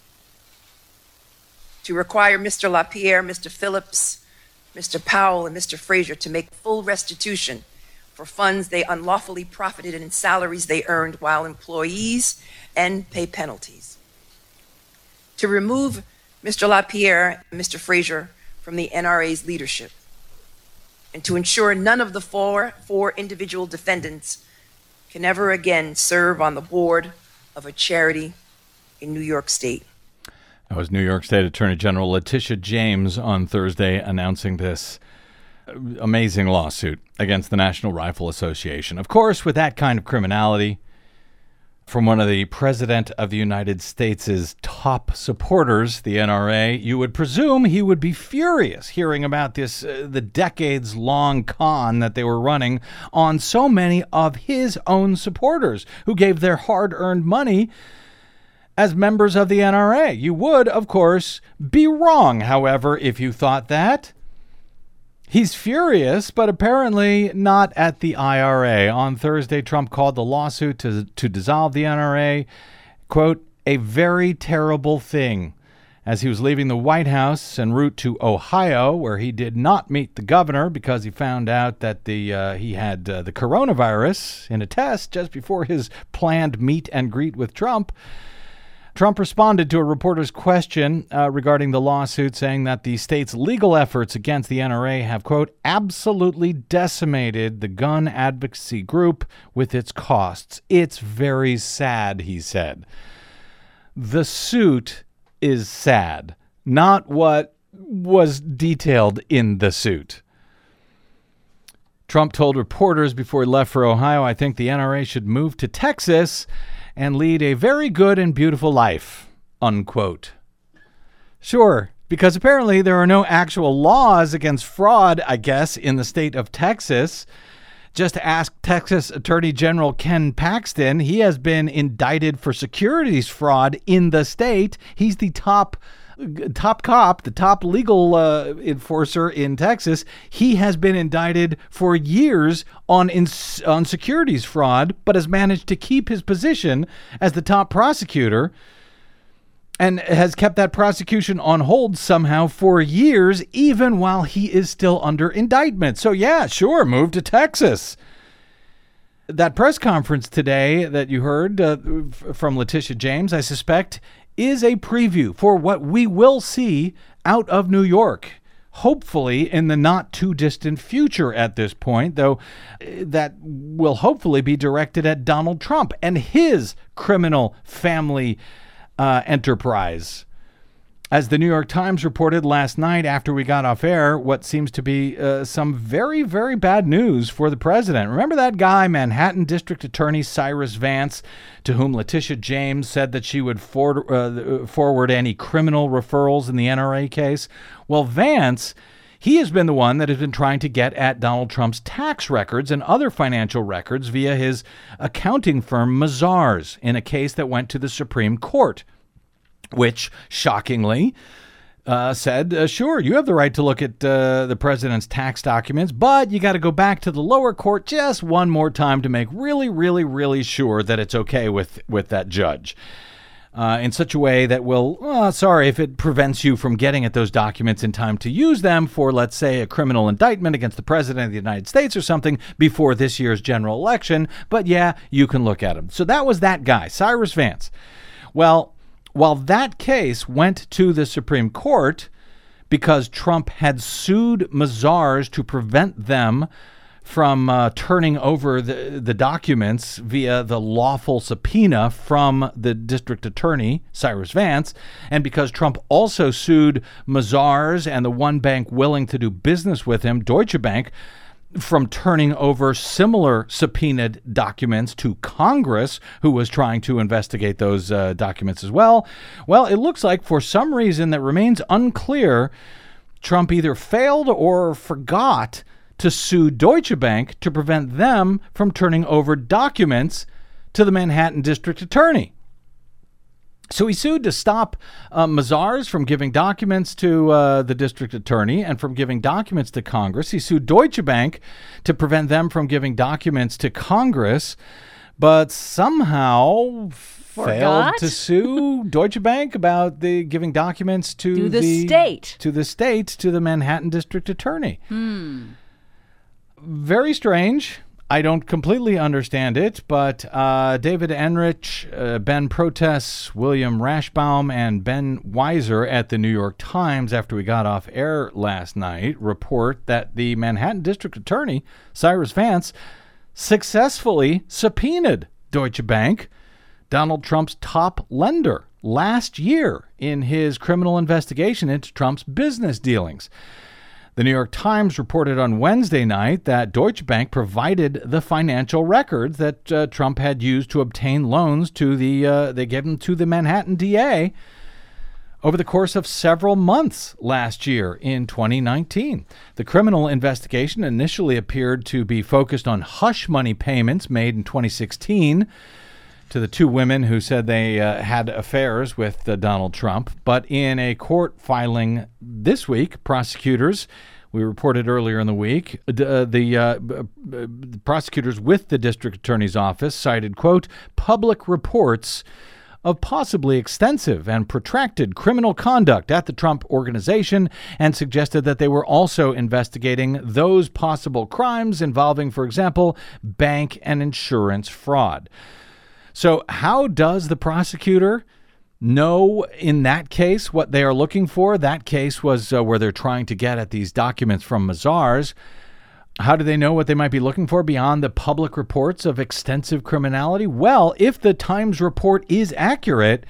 to require Mister LaPierre, Mister Phillips, Mister Powell, and Mister Frazier to make full restitution for funds they unlawfully profited and salaries they earned while employees, and pay penalties. To remove Mister LaPierre and Mister Frazier from the N R A's leadership, and to ensure none of the four, four individual defendants can ever again serve on the board of a charity in New York State. That was New York State Attorney General Letitia James on Thursday announcing this amazing lawsuit against the National Rifle Association. Of course, with that kind of criminality, from one of the President of the United States' top supporters, the N R A. You would presume he would be furious hearing about this, uh, the decades-long con that they were running on so many of his own supporters who gave their hard-earned money as members of the N R A. You would, of course, be wrong, however, if you thought that. He's furious, but apparently not at the I R A. On Thursday, Trump called the lawsuit to, to dissolve the N R A, quote, a very terrible thing. As he was leaving the White House en route to Ohio, where he did not meet the governor because he found out that the uh, he had uh, the coronavirus in a test just before his planned meet and greet with Trump, Trump responded to a reporter's question uh, regarding the lawsuit, saying that the state's legal efforts against the N R A have, quote, absolutely decimated the gun advocacy group with its costs. It's very sad, he said. The suit is sad, not what was detailed in the suit. Trump told reporters before he left for Ohio, I think the N R A should move to Texas and lead a very good and beautiful life, unquote. Sure, because apparently there are no actual laws against fraud, I guess, in the state of Texas. Just ask Texas Attorney General Ken Paxton. He has been indicted for securities fraud in the state. He's the top top cop, the top legal uh, enforcer in Texas. He has been indicted for years on ins- on securities fraud, but has managed to keep his position as the top prosecutor and has kept that prosecution on hold somehow for years, even while he is still under indictment. So yeah, sure, move to Texas. That press conference today that you heard uh, from Letitia James, I suspect, is a preview for what we will see out of New York, hopefully in the not too distant future at this point, though that will hopefully be directed at Donald Trump and his criminal family uh, enterprise. As the New York Times reported last night after we got off air, what seems to be uh, some very, very bad news for the president. Remember that guy, Manhattan District Attorney Cyrus Vance, to whom Letitia James said that she would for, uh, forward any criminal referrals in the N R A case? Well, Vance, he has been the one that has been trying to get at Donald Trump's tax records and other financial records via his accounting firm Mazars in a case that went to the Supreme Court, which, shockingly, uh, said, uh, sure, you have the right to look at uh, the president's tax documents, but you got to go back to the lower court just one more time to make really, really, really sure that it's okay with, with that judge. Uh, in such a way that will, oh, sorry, if it prevents you from getting at those documents in time to use them for, let's say, a criminal indictment against the president of the United States or something before this year's general election. But yeah, you can look at them. So that was that guy, Cyrus Vance. Well, while that case went to the Supreme Court because Trump had sued Mazars to prevent them from uh, turning over the, the documents via the lawful subpoena from the district attorney, Cyrus Vance, and because Trump also sued Mazars and the one bank willing to do business with him, Deutsche Bank, from turning over similar subpoenaed documents to Congress, who was trying to investigate those uh, documents as well. Well, it looks like for some reason that remains unclear, Trump either failed or forgot to sue Deutsche Bank to prevent them from turning over documents to the Manhattan District Attorney. So he sued to stop uh, Mazars from giving documents to uh, the district attorney and from giving documents to Congress. He sued Deutsche Bank to prevent them from giving documents to Congress, but somehow Forgot? failed to sue Deutsche Bank about the giving documents to, To the state. to the state to the Manhattan District Attorney. Hmm. Very strange. I don't completely understand it, but uh, David Enrich, uh, Ben Protess, William Rashbaum, and Ben Weiser at the New York Times, after we got off air last night, report that the Manhattan District Attorney, Cyrus Vance, successfully subpoenaed Deutsche Bank, Donald Trump's top lender, last year in his criminal investigation into Trump's business dealings. The New York Times reported on Wednesday night that Deutsche Bank provided the financial records that uh, Trump had used to obtain loans to the, uh, they gave them to the Manhattan D A over the course of several months last year in twenty nineteen. The criminal investigation initially appeared to be focused on hush money payments made in twenty sixteen to the two women who said they uh, had affairs with uh, Donald Trump. But in a court filing this week, prosecutors, we reported earlier in the week, uh, the uh, uh, prosecutors with the district attorney's office cited, quote, public reports of possibly extensive and protracted criminal conduct at the Trump Organization, and suggested that they were also investigating those possible crimes involving, for example, bank and insurance fraud. So how does the prosecutor know in that case what they are looking for? That case was uh, where they're trying to get at these documents from Mazars. How do they know what they might be looking for beyond the public reports of extensive criminality? Well, if the Times report is accurate,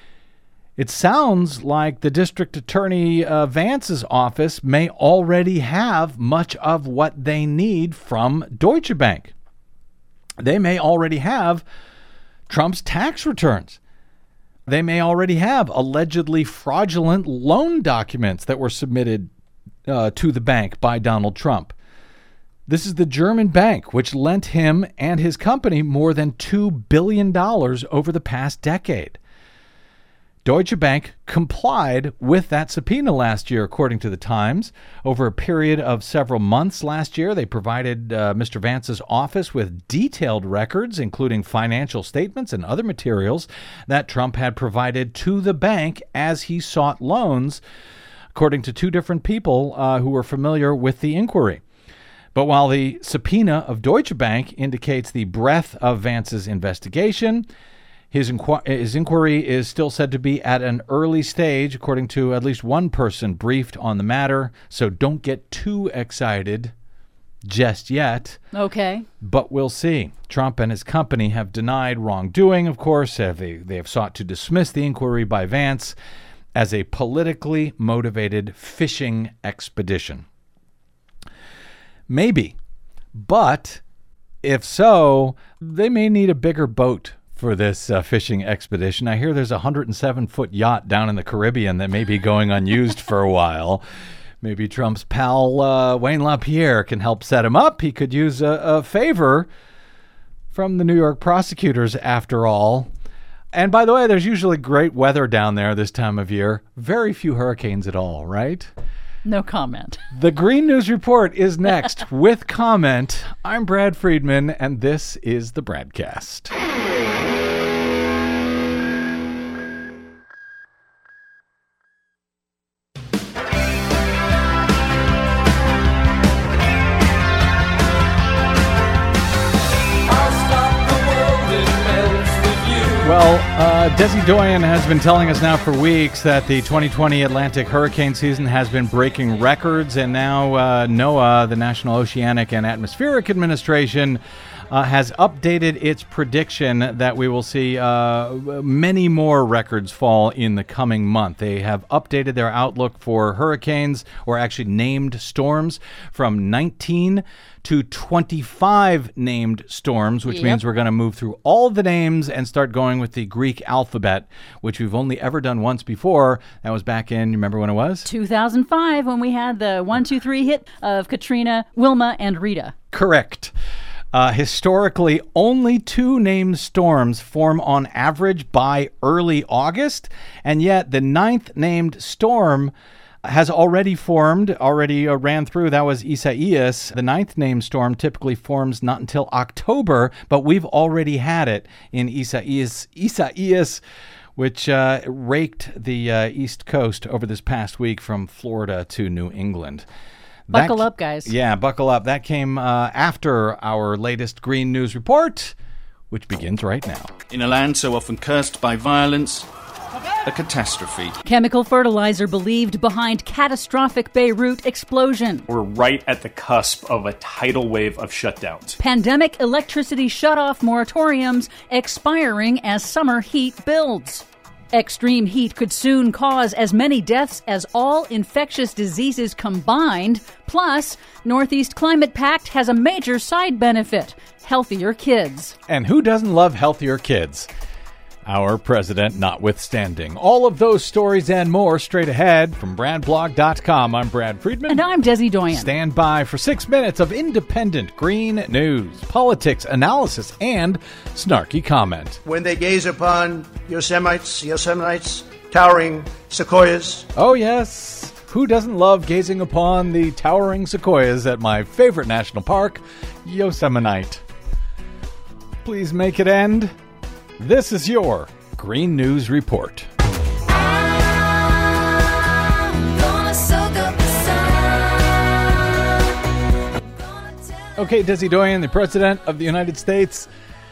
it sounds like the district attorney uh, Vance's office may already have much of what they need from Deutsche Bank. They may already have Trump's tax returns. They may already have allegedly fraudulent loan documents that were submitted uh, to the bank by Donald Trump. This is the German bank, which lent him and his company more than two billion dollars over the past decade. Deutsche Bank complied with that subpoena last year, according to the Times. Over a period of several months last year, they provided uh, Mister Vance's office with detailed records, including financial statements and other materials that Trump had provided to the bank as he sought loans, according to two different people uh, who were familiar with the inquiry. But while the subpoena of Deutsche Bank indicates the breadth of Vance's investigation, His, inqu- his inquiry is still said to be at an early stage, according to at least one person briefed on the matter. So don't get too excited just yet. Okay. But we'll see. Trump and his company have denied wrongdoing, of course. They, they have sought to dismiss the inquiry by Vance as a politically motivated fishing expedition. Maybe. But if so, they may need a bigger boat for this uh, fishing expedition. I hear there's a one hundred seven foot yacht down in the Caribbean that may be going unused for a while. Maybe Trump's pal uh, Wayne LaPierre can help set him up. He could use a, a favor from the New York prosecutors, after all. And by the way, there's usually great weather down there this time of year. Very few hurricanes at all, right? No comment. The Green News Report is next with comment. I'm Brad Friedman, and this is the Bradcast. Well, uh, Desi Doyen has been telling us now for weeks that the twenty twenty Atlantic hurricane season has been breaking records, and now uh, NOAA, the National Oceanic and Atmospheric Administration, uh, has updated its prediction that we will see uh, many more records fall in the coming month. They have updated their outlook for hurricanes, or actually named storms, from nineteen to twenty-five named storms, which Yep. means we're going to move through all the names and start going with the Greek alphabet, which we've only ever done once before. That was back in, you remember when it was? two thousand five, when we had the one, two, three hit of Katrina, Wilma, and Rita. Correct. Uh, historically, only two named storms form on average by early August, and yet the ninth named storm has already formed, already uh, ran through. That was Isaias. The ninth named storm typically forms not until October, but we've already had it in Isaias, Isaias which uh, raked the uh, East Coast over this past week from Florida to New England. Buckle That- up, guys. Yeah, buckle up. That came uh, after our latest Green News Report, which begins right now. In a land so often cursed by violence, a catastrophe. Chemical fertilizer believed behind catastrophic Beirut explosion. We're right at the cusp of a tidal wave of shutdowns. Pandemic electricity shutoff moratoriums expiring as summer heat builds. Extreme heat could soon cause as many deaths as all infectious diseases combined. Plus, Northeast Climate Pact has a major side benefit: healthier kids. And who doesn't love healthier kids? Our president notwithstanding. All of those stories and more straight ahead from brad blog dot com. I'm Brad Friedman. And I'm Desi Doyen. Stand by for six minutes of independent green news, politics, analysis, and snarky comment. When they gaze upon Yosemites, Yosemites, towering sequoias. Oh, yes. Who doesn't love gazing upon the towering sequoias at my favorite national park, Yosemite? Please make it end. This is your Green News Report. Okay, Desi Doyen, the President of the United States,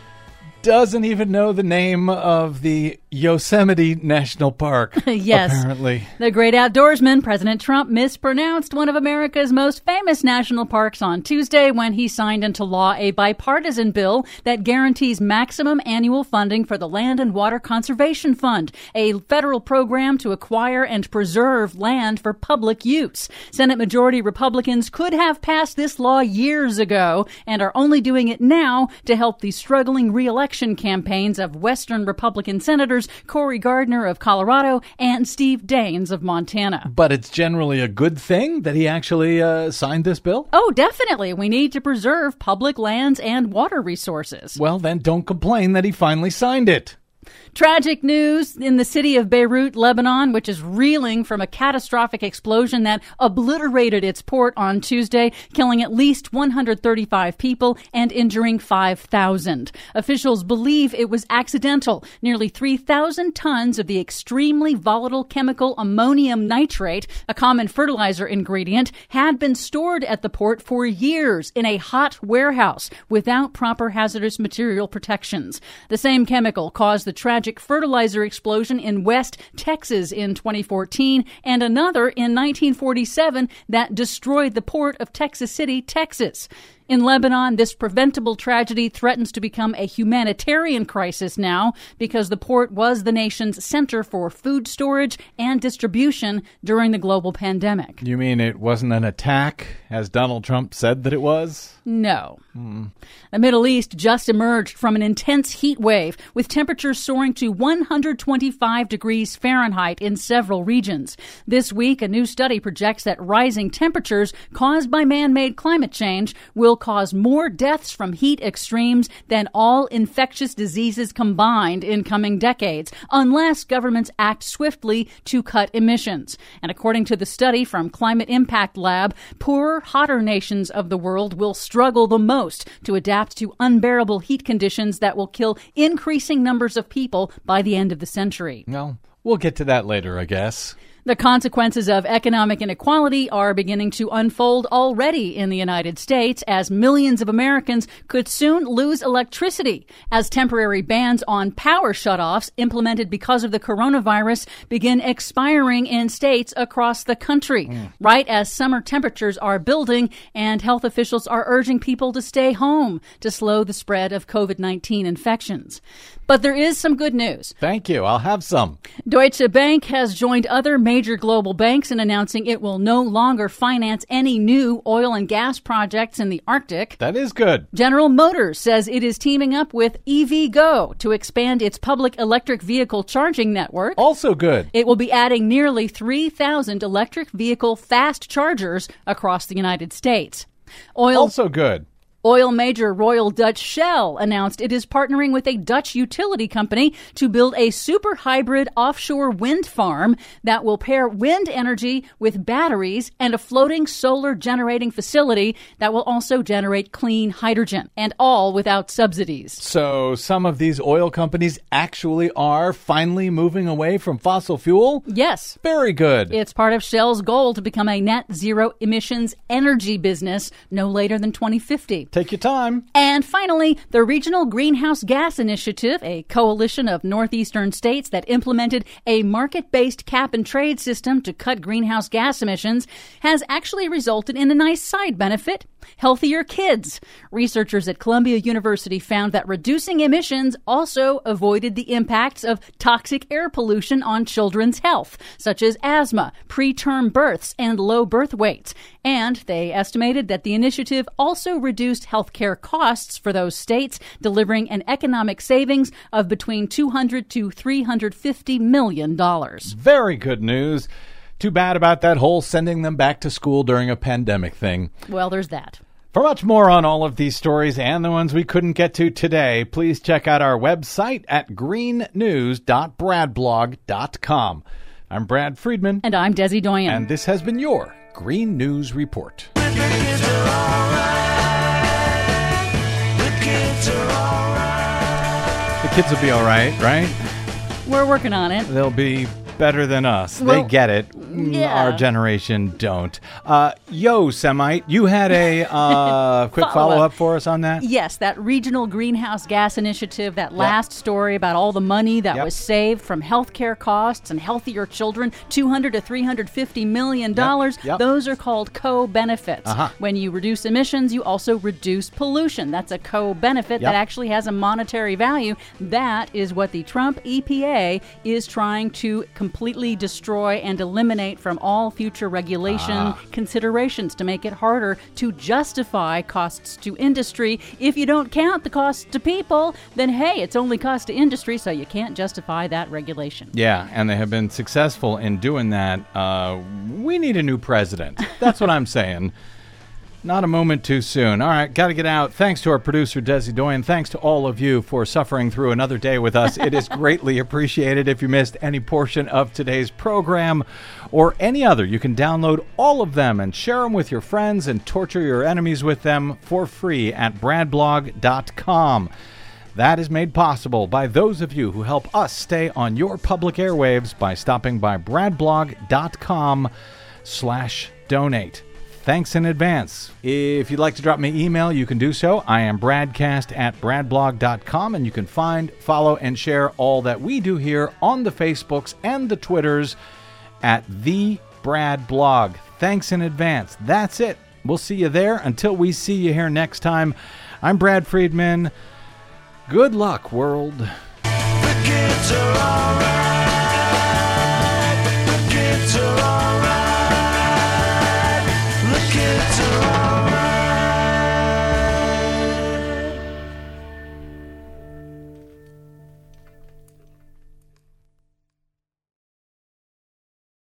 doesn't even know the name of the Yosemite National Park. Yes. Apparently. The great outdoorsman, President Trump, mispronounced one of America's most famous national parks on Tuesday when he signed into law a bipartisan bill that guarantees maximum annual funding for the Land and Water Conservation Fund, a federal program to acquire and preserve land for public use. Senate Majority Republicans could have passed this law years ago and are only doing it now to help the struggling re-election campaigns of Western Republican Senators Cory Gardner of Colorado and Steve Daines of Montana. But it's generally a good thing that he actually uh, signed this bill? Oh, definitely. We need to preserve public lands and water resources. Well, then don't complain that he finally signed it. Tragic news in the city of Beirut, Lebanon, which is reeling from a catastrophic explosion that obliterated its port on Tuesday, killing at least one hundred thirty-five people and injuring five thousand. Officials believe it was accidental. Nearly three thousand tons of the extremely volatile chemical ammonium nitrate, a common fertilizer ingredient, had been stored at the port for years in a hot warehouse without proper hazardous material protections. The same chemical caused the tragic fertilizer explosion in West Texas in twenty fourteen and another in nineteen forty-seven that destroyed the port of Texas City, Texas. In Lebanon, this preventable tragedy threatens to become a humanitarian crisis now because the port was the nation's center for food storage and distribution during the global pandemic. You mean it wasn't an attack, as Donald Trump said that it was? No. Hmm. The Middle East just emerged from an intense heat wave, with temperatures soaring to one hundred twenty-five degrees Fahrenheit in several regions. This week, a new study projects that rising temperatures caused by man-made climate change will cause more deaths from heat extremes than all infectious diseases combined in coming decades, unless governments act swiftly to cut emissions. And according to the study from Climate Impact Lab, poorer, hotter nations of the world will struggle the most to adapt to unbearable heat conditions that will kill increasing numbers of people by the end of the century. Well, we'll get to that later, I guess. The consequences of economic inequality are beginning to unfold already in the United States, as millions of Americans could soon lose electricity as temporary bans on power shutoffs implemented because of the coronavirus begin expiring in states across the country, mm. right as summer temperatures are building and health officials are urging people to stay home to slow the spread of covid nineteen infections. But there is some good news. Thank you. I'll have some. Deutsche Bank has joined other major global banks in announcing it will no longer finance any new oil and gas projects in the Arctic. That is good. General Motors says it is teaming up with EVgo to expand its public electric vehicle charging network. Also good. It will be adding nearly three thousand electric vehicle fast chargers across the United States. Oil Also good. Oil major Royal Dutch Shell announced it is partnering with a Dutch utility company to build a super hybrid offshore wind farm that will pair wind energy with batteries and a floating solar generating facility that will also generate clean hydrogen, and all without subsidies. So some of these oil companies actually are finally moving away from fossil fuel? Yes. Very good. It's part of Shell's goal to become a net zero emissions energy business no later than twenty fifty. Take your time. And finally, the Regional Greenhouse Gas Initiative, a coalition of northeastern states that implemented a market-based cap-and-trade system to cut greenhouse gas emissions, has actually resulted in a nice side benefit: healthier kids. Researchers at Columbia University found that reducing emissions also avoided the impacts of toxic air pollution on children's health, such as asthma, preterm births, and low birth weights. And they estimated that the initiative also reduced healthcare costs for those states, delivering an economic savings of between two hundred to three hundred fifty million dollars. Very good news. Too bad about that whole sending them back to school during a pandemic thing. Well, there's that. For much more on all of these stories and the ones we couldn't get to today, please check out our website at green news dot brad blog dot com. I'm Brad Friedman. And I'm Desi Doyen. And this has been your Green News Report. The kids are alright. The kids are alright. The kids will be all right, right? We're working on it. They'll be better than us. Well, they get it. yeah. Our generation don't. Uh, yo, Semite, you had a uh, quick Follow-up. follow-up for us on that? Yes, that Regional Greenhouse Gas Initiative, that last story about all the money that Yep. was saved from healthcare costs and healthier children, two hundred to three hundred fifty million dollars. Yep. Yep. Those are called co-benefits. Uh-huh. When you reduce emissions, you also reduce pollution. That's a co-benefit Yep. that actually has a monetary value. That is what the Trump E P A is trying to completely destroy and eliminate from all future regulation Ah. considerations to make it harder to justify costs to industry. If you don't count the costs to people, then hey, it's only cost to industry, so you can't justify that regulation. Yeah, and they have been successful in doing that. Uh, we need a new president. That's what I'm saying. Not a moment too soon. All right, got to get out. Thanks to our producer, Desi Doyen. Thanks to all of you for suffering through another day with us. It is greatly appreciated. If you missed any portion of today's program or any other, you can download all of them and share them with your friends and torture your enemies with them for free at brad blog dot com. That is made possible by those of you who help us stay on your public airwaves by stopping by brad blog dot com slash donate. Thanks in advance. If you'd like to drop me an email, you can do so. I am bradcast at brad blog dot com, and you can find, follow, and share all that we do here on the Facebooks and the Twitters at The Brad Blog. Thanks in advance. That's it. We'll see you there. Until we see you here next time, I'm Brad Friedman. Good luck, world. The kids are alright.